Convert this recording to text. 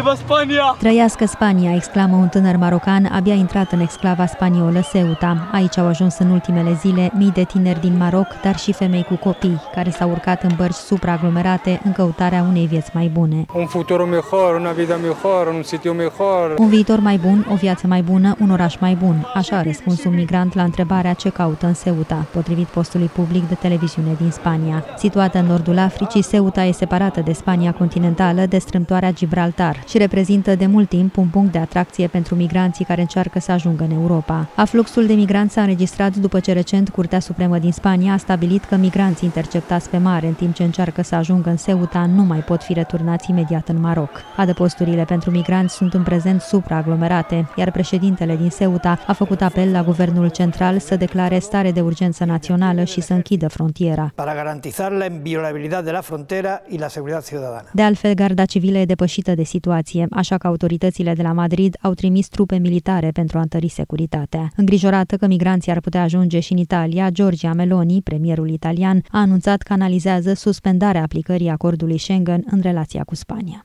Viva Spania! Trăiască Spania, exclamă un tânăr marocan abia intrat în exclava spaniolă Ceuta. Aici au ajuns în ultimele zile mii de tineri din Maroc, dar și femei cu copii, care s-au urcat în bărci supraaglomerate în căutarea unei vieți mai bune. Un futuro mejor, una vida mejor, un sitio mejor. Un viitor mai bun, o viață mai bună, un oraș mai bun. Așa a răspuns un migrant la întrebarea ce caută în Ceuta, potrivit postului public de televiziune din Spania. Situată în nordul Africii, Ceuta e separată de Spania continentală de strâmtoarea Gibraltar și reprezintă de mult timp un punct de atracție pentru migranții care încearcă să ajungă în Europa. Afluxul de migranți s-a înregistrat după ce recent Curtea Supremă din Spania a stabilit că migranții interceptați pe mare în timp ce încearcă să ajungă în Ceuta nu mai pot fi returnați imediat în Maroc. Adăposturile pentru migranți sunt în prezent supraaglomerate, iar președintele din Ceuta a făcut apel la guvernul central să declare stare de urgență națională și să închidă frontiera. Para garantizar la inviolabilidad de la frontera y la seguridad ciudadana. De altfel, garda civilă e depășită de situație, așa că autoritățile de la Madrid au trimis trupe militare pentru a întări securitatea. Îngrijorată că migranții ar putea ajunge și în Italia, Giorgia Meloni, premierul italian, a anunțat că analizează suspendarea aplicării acordului Schengen în relația cu Spania.